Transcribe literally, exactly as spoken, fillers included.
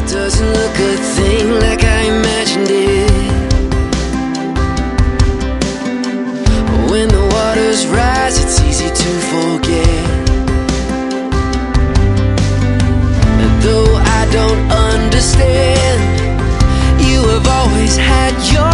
Doesn't look a thing like I imagined it. When the waters rise, it's easy to forget. Though I don't understand, you have always had your